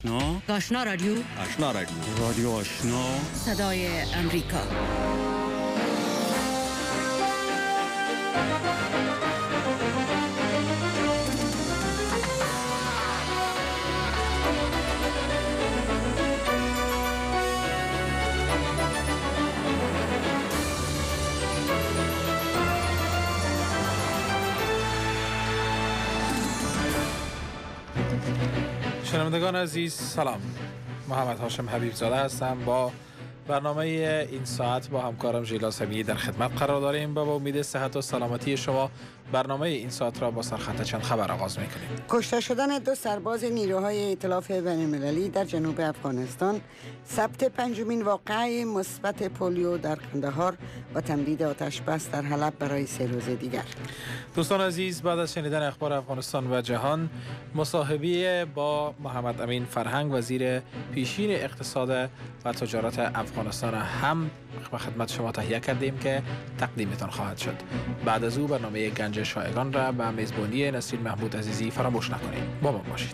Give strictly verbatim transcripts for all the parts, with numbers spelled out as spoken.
آشنا آشنا رادیو آشنا رادیو رادیو آشنا صدای امریکا. شنوندگان عزیز سلام، محمد هاشم حبیب زاده هستم. با برنامه این ساعت با همکارم ژیلا سمیعی در خدمت قرار داریم و با امید صحت و سلامتی شما برنامه این ساعت را با سرخط چند خبر آغاز میکنیم. کشته شدن دو سرباز نیروهای ائتلاف بین‌المللی در جنوب افغانستان، ثبت پنجمین واقعه مثبت پولیو در قندهار و تمدید آتش بس در حلب برای سه روز دیگر. دوستان عزیز، بعد از شنیدن اخبار افغانستان و جهان، مصاحبه با محمد امین فرهنگ وزیر پیشین اقتصاد و تجارت افغانستان هم به خدمت شما تهیه کردیم که تقدیمتان خواهد شد. بعد از او برنامه گنج شایگان را به میزبانی نسرین محمود عزیزی فراموش نکنید. با ما باشید.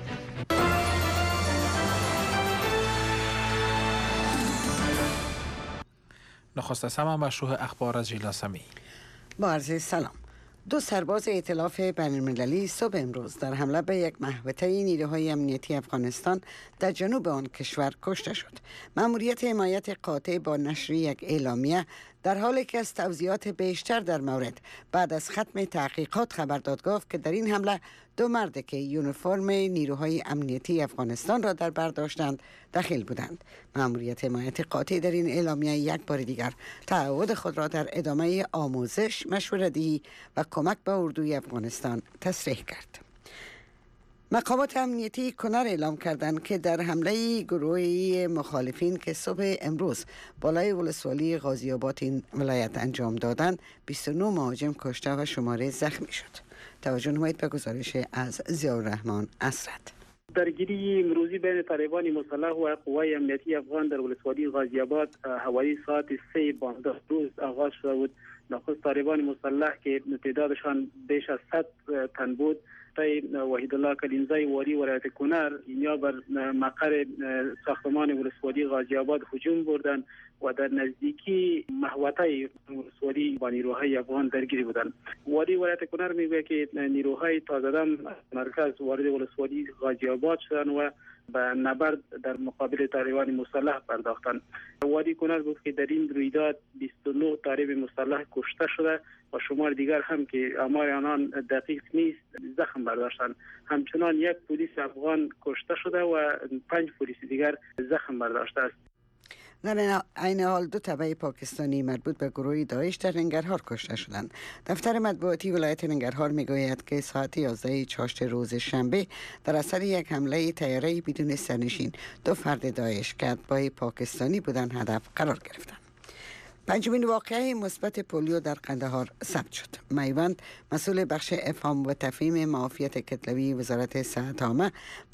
نخست از همه مشروع اخبار از ژیلا سمیعی. با عرض سلام. دو سرباز ائتلاف بین‌المللی صبح امروز در حمله به یک محوطه نیروهای امنیتی افغانستان در جنوب آن کشور کشته شد. مأموریت حمایت قاطع با نشر یک اعلامیه در حالی که از توضیحات بیشتر در مورد بعد از ختم تحقیقات خبر داد گفت که در این حمله دو مرد که یونیفرم نیروهای امنیتی افغانستان را در بر داشتند دخیل بودند. مأموریت حمایت قاطع در این اعلامیه یک بار دیگر تعهد خود را در ادامه آموزش، مشوره‌دهی و کمک به اردوی افغانستان تصریح کرد. مقامات امنیتی کنر اعلام کردند که در حمله گروهی مخالفین که صبح امروز بالای ولسوالی غازی آباد این ولایت انجام دادند، بیست و نه مهاجم کشته و شماره زخمی شد. توجه نمایید به گزارش از ضیاءالرحمن اسرت. درگیری امروزی بین طالبان مسلح و قوای امنیتی افغان در ولسوالی غازی آباد حوالی ساعت سه بامداد روز آغاز شده بود. نخست طالبان مسلح که تعدادشان بیش از صد تن بود، وحید الله کلینزای والی ولایت کنر اینجا بر مقر ساختمان ولسوالی غازی آباد هجوم بردند و در نزدیکی محوطه ولسوالی با نیروهای افغان درگیری بودند. والی ولایت کنر میگه که نیروهای تازه‌دم مرکز وارد ولسوالی غازی آباد شدند و به نبرد در مقابل طالبان مسلح پرداختند. والی کنر گفت که در این رویداد بیست و نه طالب مسلح کشته شده و شمار دیگر هم که آمار آنان دقیق نیست زخم برداشتند. همچنان یک پلیس افغان کشته شده و پنج پلیس دیگر زخم برداشته است. در این حال دو تبع پاکستانی مربوط به گروه داعش در ننگرهار کشته شدند. دفتر مطبوعاتی ولایت ننگرهار میگوید که ساعت یازده چهارشنبه روز شنبه در اثر یک حمله طیاره بدون سرنشین دو فرد داعش که اتباع پاکستانی بودند هدف قرار گرفتند. پنجمین واقعه مثبت پولیو در قندهار ثبت شد. میوند مسئول بخش افهام و تفهیم معافیت کتلوی وزارت صحت عامه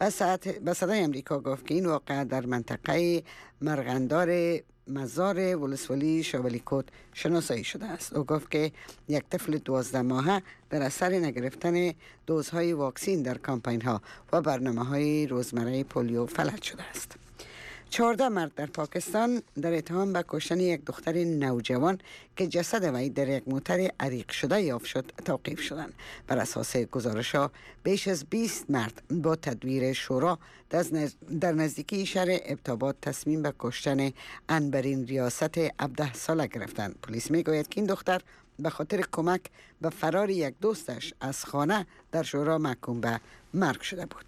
به صدای امریکا گفت که این واقعه در منطقه مرغندار مزار ولسوالی شاولی کوت شناسایی شده است. او گفت که یک طفل دوازده ماهه در اثر نگرفتن دوزهای واکسین در کامپین ها و برنامه های روزمره پولیو فلج شده است. چهارده مرد در پاکستان در اتهام به کشتن یک دختر نوجوان که جسد وی در یک موتر عریق شده یافت شد توقیف شدند. بر اساس گزارش‌ها بیش از بیست مرد با تدبیر شورا در نزدیکی شهر ابتاباد تصمیم به کشتن انبرین ریاست هفده ساله گرفتند. پلیس میگوید که این دختر به خاطر کمک به فرار یک دوستش از خانه در شورا محکوم به مرگ شده بود.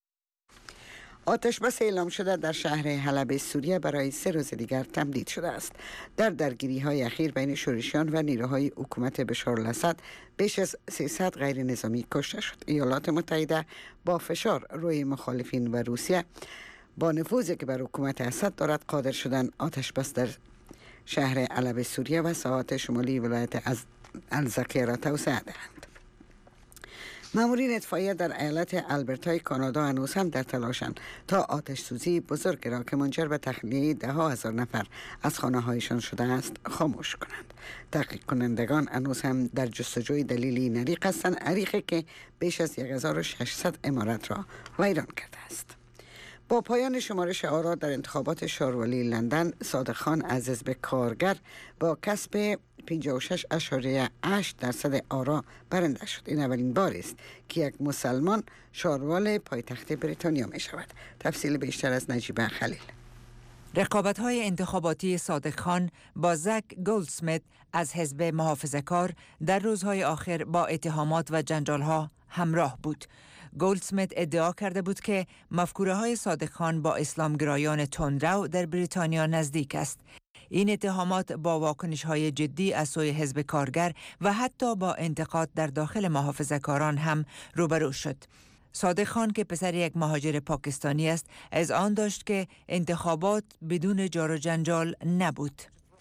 آتش بس اعلام شده در شهر حلب سوریه برای سه روز دیگر تمدید شده است. در درگیری های اخیر بین شورشیان و نیروهای حکومت بشار الاسد بیش از سیصد غیر نظامی کشته شد. ایالات متحده با فشار روی مخالفین و روسیه با نفوذی که بر حکومت اسد دارد قادر شدن آتش بس در شهر حلب سوریه و ساحات شمالی ولایت از الزاکیه را توسعه دهند. مامورین اطفائیه در ایالت آلبرتای کانادا هنوز هم در تلاشند تا آتش سوزی بزرگ را که منجر به تخلیه ده ها هزار نفر از خانه هایشان شده است خاموش کنند. تحقیق کنندگان هنوز هم در جستجوی دلیلی این عریق هستند، عریقی که بیش از هزار و ششصد عمارت را ویران کرده است. با پایان شمارش آرا در انتخابات شاروالی لندن، صادق خان از حزب کارگر با کسب پنجاه و شش اشاریه هشت درصد آرا برنده شد. این اولین بار است که یک مسلمان شاروال پایتخت بریتانیا می شود. تفصیل بیشتر از نجیبه خلیل. رقابت‌های انتخاباتی صادق خان با زک گولدسمیت از حزب محافظه‌کار در روزهای آخر با اتهامات و جنجال‌ها همراه بود. گولدسمیت ادعا کرده بود که مفکوره‌های صادق خان با اسلامگرایان تندرو در بریتانیا نزدیک است. این اتهامات با واکنش‌های جدی از سوی حزب کارگر و حتی با انتقاد در داخل محافظه‌کاران هم روبرو شد. صادق خان که پسر یک مهاجر پاکستانی است، از آن داشت که انتخابات بدون جار و جنجال نبود.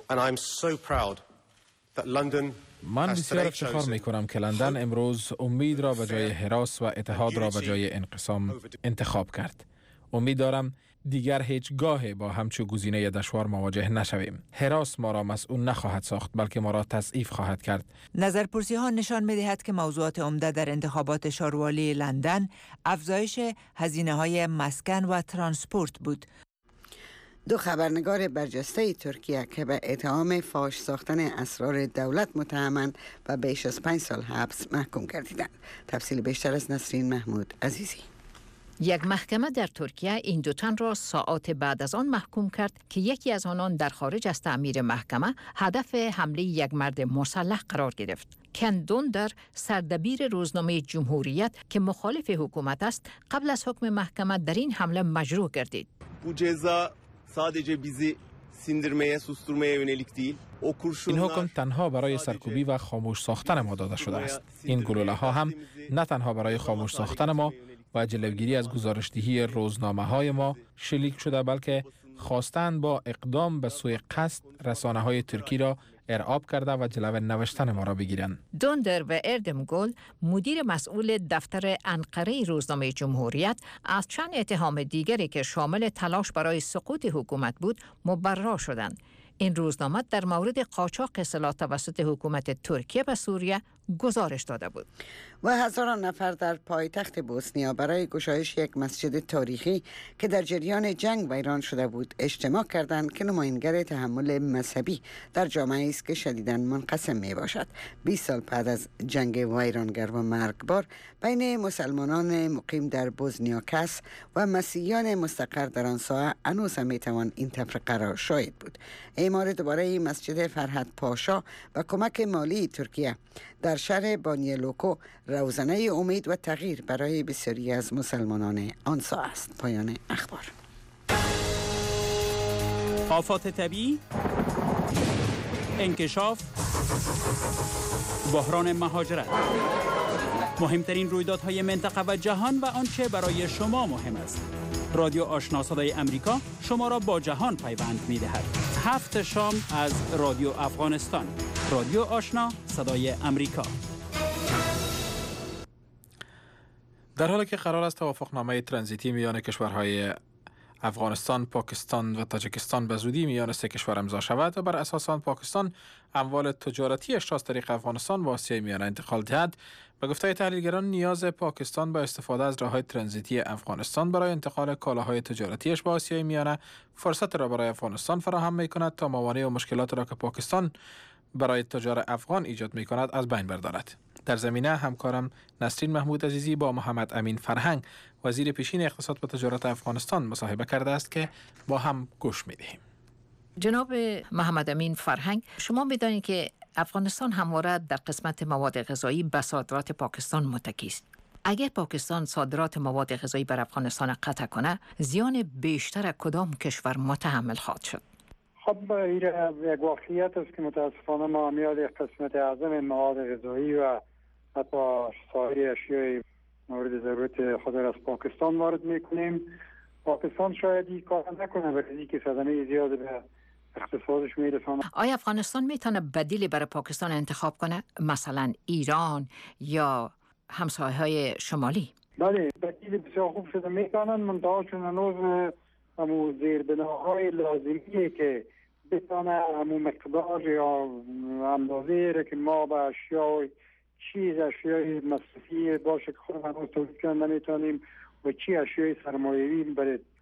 من بسیار افتخار می کنم که لندن امروز امید را به جای هراس و اتحاد را به جای انقسام انتخاب کرد. امید دارم دیگر هیچگاه با همچو گزینه دشوار مواجه نشویم. هراس ما را مسئول نخواهد ساخت، بلکه ما را تضعیف خواهد کرد. نظرپرسی ها نشان می دهد که موضوعات عمده در انتخابات شاروالی لندن افزایش هزینه های مسکن و ترانسپورت بود. دو خبرنگار برجسته ترکیه که به اتهام فاش ساختن اسرار دولت متهمند و بیش از پنج سال حبس محکوم گردیدند. تفصیل بیشتر از نسرین محمود عزیزی. یک محکمه در ترکیه این دو تن را ساعات بعد از آن محکوم کرد که یکی از آنان در خارج از تعمیر محکمه هدف حمله یک مرد مسلح قرار گرفت. کن دوندر، سردبیر روزنامه جمهوریت که مخالف حکومت است، قبل از حکم محکمه در این حمله مجروح گردید. این حکم تنها برای سرکوبی و خاموش ساختن ما داده شده است. این گلوله ها هم نه تنها برای خاموش ساختن ما و جلوگیری از گزارشدهی روزنامه های ما شلیک شده، بلکه خواستند با اقدام به سوی قصد رسانه های ترکی را ارعاب کرده و جلو نوشتن ما را بگیرند. دوندر و اردمگول، مدیر مسئول دفتر انقره روزنامه جمهوریت، از چند اتهام دیگری که شامل تلاش برای سقوط حکومت بود مبرا شدند. این روزنامه در مورد قاچاق اطلاع توسط حکومت ترکیه به سوریه گزارش داده بود. و هزاران نفر در پایتخت بوسنیا برای گشایش یک مسجد تاریخی که در جریان جنگ ویران شده بود اجتماع کردند که نمایانگر تحمل مذهبی در جامعه است که شدیداً منقسم می باشد. بیست سال بعد از جنگ ویرانگر و مرگبار بین مسلمانان مقیم در بوسنیاکس و مسیحیان مستقر در آن ساحه هنوز هم می توان این تفرقه را شاهد بود. اعمار دوباره مسجد فرهد پاشا و کمک مالی ترکیه در شهر بانیلوکو روزنه امید و تغییر برای بسیاری از مسلمانان آن ساحه است. پایان اخبار. آفات طبیعی، انکشاف، بحران مهاجرت، مهمترین رویدادهای منطقه و جهان و آنچه برای شما مهم است. رادیو آشنا صدای امریکا شما را با جهان پیوند می دهد. هفت شام از رادیو افغانستان. رادیو آشنا صدای امریکا. در حالی که قرار است توافقنامه ترانزیتی میان کشورهای افغانستان، پاکستان و تاجیکستان به زودی میان سه کشور امضا شود و بر اساس آن پاکستان اموال تجارتیش را از طریق افغانستان و آسیای میانه انتقال دهد، به گفته تحلیلگران نیاز پاکستان با استفاده از راههای ترانزیتی افغانستان برای انتقال کالاهای تجارتیش به آسیای میانه فرصت را برای افغانستان فراهم می‌کند تا موانع و مشکلات را که پاکستان برای تجار افغان ایجاد می‌کند از بین بردارد. در زمینه همکارم نسرین محمود عزیزی با محمد امین فرهنگ، وزیر پیشین اقتصاد و تجارت افغانستان، مصاحبه کرده است که با هم گوش می‌دهیم. جناب محمد امین فرهنگ، شما می‌دانید که افغانستان همواره در قسمت مواد غذایی به صادرات پاکستان متکی است. اگر پاکستان صادرات مواد غذایی بر افغانستان قطع کنه، زیان بیشتر کدام کشور متحمل خواهد شد؟ خب این یک واقعیت است که متاسفانه ما میاد یک قسمت اعظم مواد غذایی و حتی سایر اشیای مورد ضرورت خود را از پاکستان وارد میکنیم. پاکستان شاید این کار نکنه برای که صدمه زیاد به اقتصادش میرسانه. آیا افغانستان میتونه بدیلی برای پاکستان انتخاب کنه، مثلا ایران یا همسایه‌های شمالی؟ بله، بدیل بسیار خوب شده میتونن، منتها چون هنوز همو زیربناهای لازمیه که بتانه همو مقدار یا اندازه را که ما به اشیای چیز اشیای مصرفی باشه که خود هنوز تولید کنن نمیتونیم و چی اشیای سرمایه‌ای برای